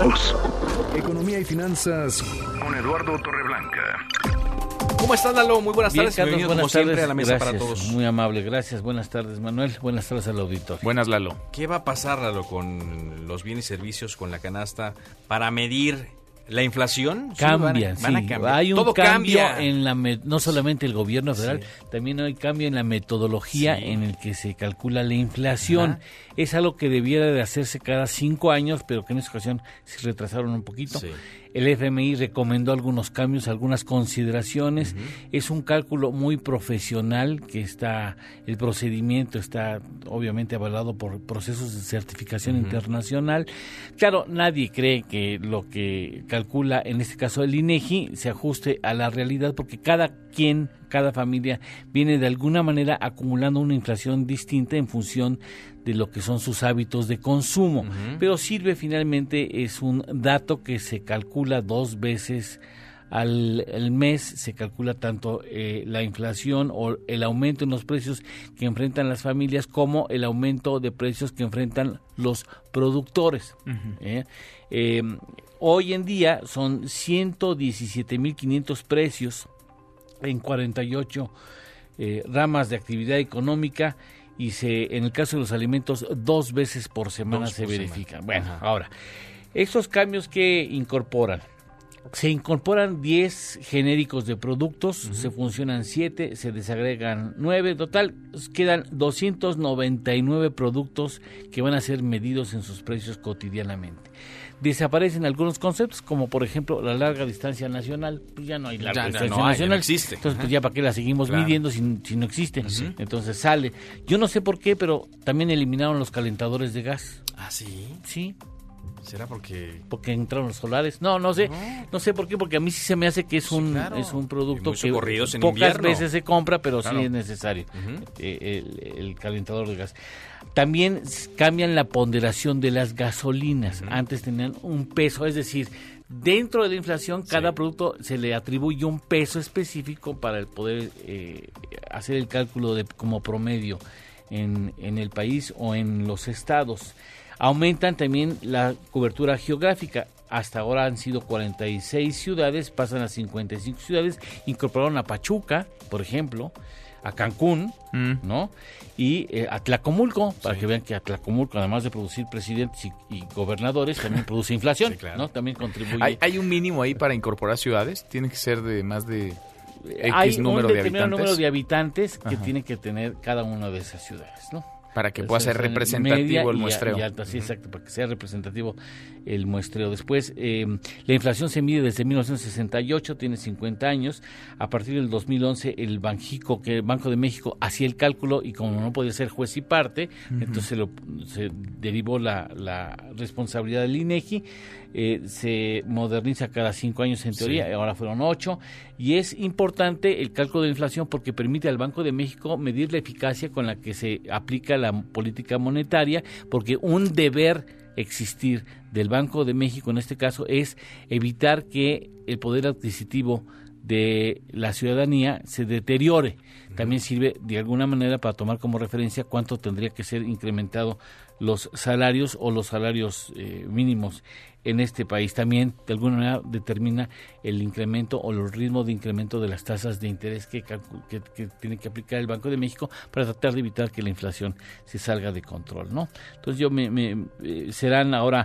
Continuamos. Economía y finanzas con Eduardo Torreblanca. ¿Cómo estás, Lalo? Muy buenas tardes. Carlos, Bienvenido buenas como siempre tardes. a la mesa Gracias, para todos. muy amable, gracias. Buenas tardes, Manuel. Buenas tardes al auditorio. Buenas, Lalo. ¿Qué va a pasar, Lalo, con los bienes y servicios, con la canasta, para medir la inflación? Cambian, van a cambiar. Hay un Todo cambio cambia. en no solamente el gobierno federal, también hay cambio en la metodología en el que se calcula la inflación. Es algo que debiera de hacerse cada 5 años, pero que en esta ocasión se retrasaron un poquito. Sí. El FMI recomendó algunos cambios, algunas consideraciones. Es un cálculo muy profesional que el procedimiento está obviamente avalado por procesos de certificación internacional. Claro, nadie cree que lo que calcula, en este caso el INEGI, se ajuste a la realidad, porque cada familia viene de alguna manera acumulando una inflación distinta en función de lo que son sus hábitos de consumo, pero sirve finalmente, es un dato que se calcula 2 veces al mes, se calcula tanto la inflación o el aumento en los precios que enfrentan las familias como el aumento de precios que enfrentan los productores. Hoy en día son 117,500 precios en 48 ramas de actividad económica, y en el caso de los alimentos 2 veces por semana se verifican. Bueno, ahora, estos cambios que incorporan, se incorporan 10 genéricos de productos, se funcionan 7, se desagregan 9, total quedan 299 productos que van a ser medidos en sus precios cotidianamente. Desaparecen algunos conceptos, como por ejemplo la larga distancia nacional. Pues ya no hay larga distancia nacional. No existe. Entonces, pues ya para qué la seguimos midiendo si no existe. Entonces sale. Yo no sé por qué, pero también eliminaron los calentadores de gas. ¿Ah, sí? Sí. ¿Será porque entraron los solares? No sé por qué, porque a mí sí se me hace que es un producto que pocas invierno. Veces se compra, pero sí es necesario el calentador de gas. También cambian la ponderación de las gasolinas. Antes tenían un peso, es decir, dentro de la inflación cada producto se le atribuye un peso específico para el poder hacer el cálculo como promedio en el país o en los estados. Aumentan también la cobertura geográfica. Hasta ahora han sido 46 ciudades, pasan a 55 ciudades. Incorporaron a Pachuca, por ejemplo, a Cancún, ¿no? Y a Tlacomulco, para que vean que Tlacomulco, además de producir presidentes y gobernadores, también produce inflación, ¿no? También contribuye. ¿Hay un mínimo ahí para incorporar ciudades? ¿Tiene que ser de más de X número de habitantes? Hay un determinado número de habitantes que tiene que tener cada una de esas ciudades, ¿no? Para que pueda ser representativo el muestreo. Sí, exacto, para que sea representativo el muestreo. Después, la inflación se mide desde 1968, tiene 50 años. A partir del 2011, el Banxico, que el Banco de México hacía el cálculo, y como no podía ser juez y parte, entonces se derivó la responsabilidad del INEGI. Se moderniza cada 5 años en teoría, ahora fueron 8, y es importante el cálculo de inflación porque permite al Banco de México medir la eficacia con la que se aplica la política monetaria, porque un deber existir del Banco de México en este caso es evitar que el poder adquisitivo de la ciudadanía se deteriore. También sirve de alguna manera para tomar como referencia cuánto tendría que ser incrementado los salarios o los salarios mínimos en este país. También de alguna manera determina el incremento o el ritmo de incremento de las tasas de interés que tiene que aplicar el Banco de México para tratar de evitar que la inflación se salga de control, ¿no? Entonces serán ahora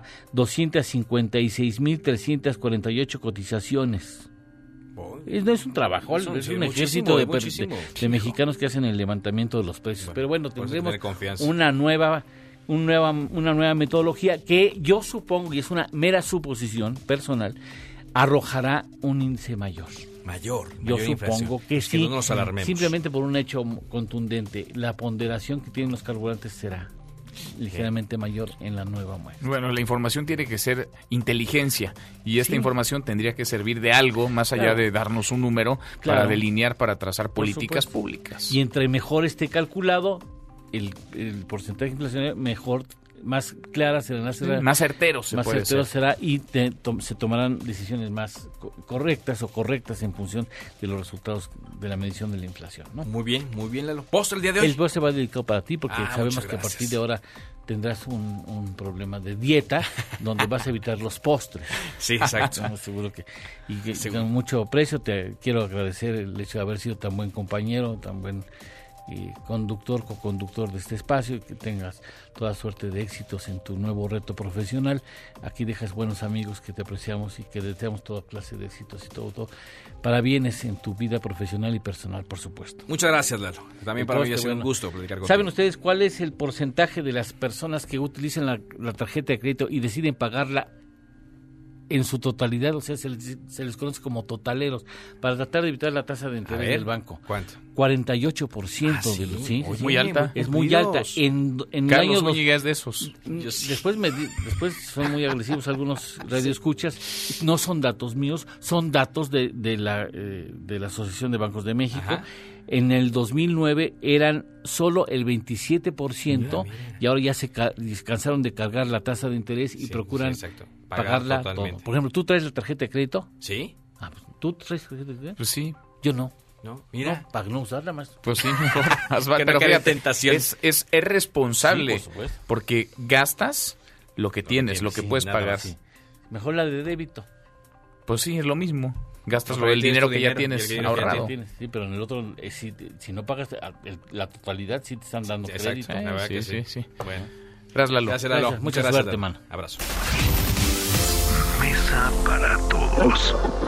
256,348 cotizaciones. No es un trabajo, es un ejército de mexicanos que hacen el levantamiento de los precios. Pero bueno, tendremos una nueva metodología que yo supongo, y es una mera suposición personal, arrojará un índice mayor. Yo supongo que sí, no nos alarmemos. Simplemente por un hecho contundente, la ponderación que tienen los carburantes será ligeramente mayor en la nueva muestra. Bueno, la información tiene que ser inteligencia, y esta información tendría que servir de algo más allá de darnos un número para delinear, para trazar políticas públicas. Y entre mejor esté calculado el porcentaje inflacionario, mejor más claras, serán más certeros, será, y se tomarán decisiones más correctas en función de los resultados de la medición de la inflación, ¿no? Muy bien, Lalo. ¿Postre el día de hoy? El postre va dedicado para ti porque sabemos que a partir de ahora tendrás un problema de dieta donde vas a evitar los postres. Sí, exacto. Seguro que con mucho aprecio te quiero agradecer el hecho de haber sido tan buen compañero, tan buen co-conductor de este espacio, y que tengas toda suerte de éxitos en tu nuevo reto profesional. Aquí dejas buenos amigos que te apreciamos y que deseamos toda clase de éxitos y todo para bienes en tu vida profesional y personal, por supuesto. Muchas gracias, Lalo. También para mí ha sido un gusto platicar contigo. ¿Saben ustedes cuál es el porcentaje de las personas que utilizan la tarjeta de crédito y deciden pagarla en su totalidad? O sea, se les conoce como totaleros, para tratar de evitar la tasa de interés del banco. ¿Cuánto? 48% de los... Sí, es muy alta. Es muy alta. En Carlos el año Zúñiga es de esos. Después son muy agresivos algunos radioescuchas. No son datos míos, son datos de la Asociación de Bancos de México. Ajá. En el 2009 eran solo el 27%, mira. Y ahora ya se cansaron de cargar la tasa de interés y procuran pagarla todo. Por ejemplo, ¿tú traes la tarjeta de crédito? Sí. Pues, ¿tú traes tarjeta de crédito? Pues sí. Yo no. No, mira. No, para no usarla más. Pues sí, mejor. Pero fíjate, tentación. Es responsable, sí, por supuesto, porque gastas lo que tienes, lo que puedes pagar. Sí. Mejor la de débito. Pues sí, es lo mismo. Gastas el dinero que ya tienes ahorrado. Sí, pero en el otro, si no pagas la totalidad, sí te están dando crédito. La verdad que sí. Bueno. Gracias, Lalo. Muchas gracias, hermano. Abrazo. Mesa para todos.